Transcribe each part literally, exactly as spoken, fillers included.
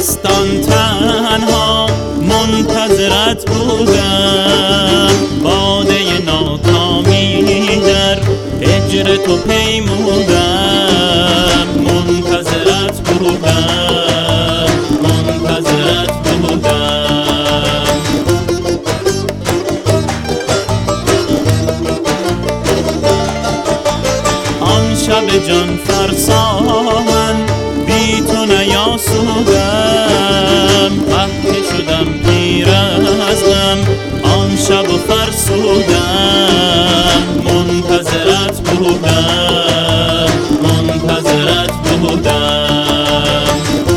زمستان تنها منتظرت بودم، باده ناکامی در هجر تو پیمودم. منتظرت بودم، منتظرت بودم. آن شب جان فرسا من بی تو نیاسودم، قحطی شدم پیر از غم آن شب و فرسودم. منتظرت بودم، منتظرت بودم.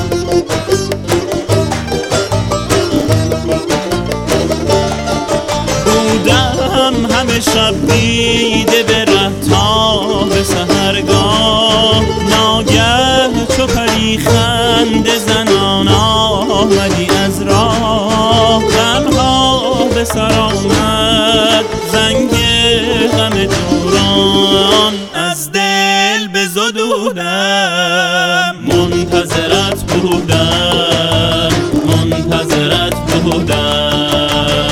بودم همه شب دیده به ره تا به سحرگاه، ناگه چو پری خنده زنان آمدی از راه. غمها به سر آمد زنگ غم دوران، از دل بزدودم. منتظرت بودم، منتظرت بودم.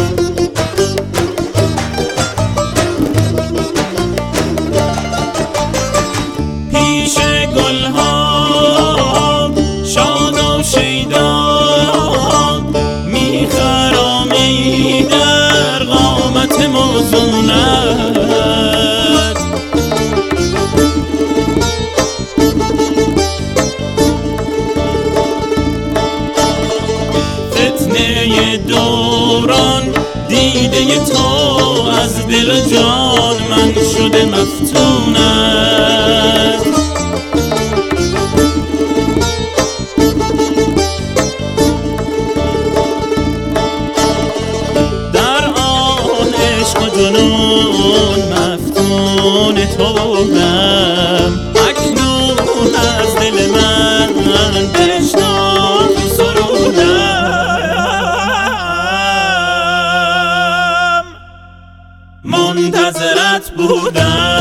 پیش گلها شاد و شیدا میخرامی در قامت موزونت. فتنه دوران دیده تو از دل و جان من شده مفتونت. در آن عشق و جنون مفتون تو بودم، اکنون از دل من بشنو سرودم. منتظرت بودم.